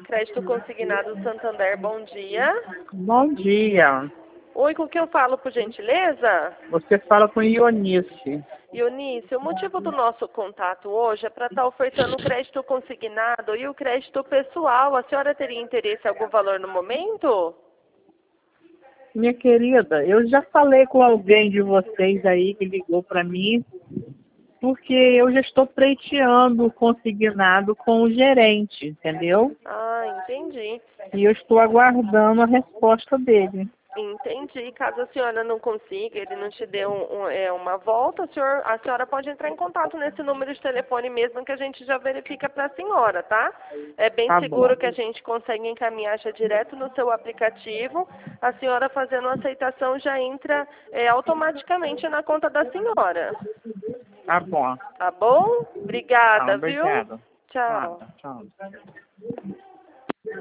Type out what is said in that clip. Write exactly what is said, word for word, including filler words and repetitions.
Crédito Consignado Santander, bom dia. Bom dia. Oi, com quem eu falo, por gentileza? Você fala com Ionice. Eunice, o motivo do nosso contato hoje é para estar ofertando o crédito consignado e o crédito pessoal. A senhora teria interesse em algum valor no momento? Minha querida, eu já falei com alguém de vocês aí que ligou para mim, porque eu já estou pleiteando o consignado com o gerente, entendeu? Ah, entendi. E eu estou aguardando a resposta dele. Entendi. Caso a senhora não consiga, ele não te dê um, um, é, uma volta, a, senhor, a senhora pode entrar em contato nesse número de telefone mesmo que a gente já verifica para a senhora, tá? É bem Tá seguro bom. que a gente consegue encaminhar já direto no seu aplicativo. A senhora fazendo a aceitação já entra é, automaticamente na conta da senhora. Tá bom. Tá bom? Tá, Obrigada, viu? obrigado. Tchau. Nada, tchau.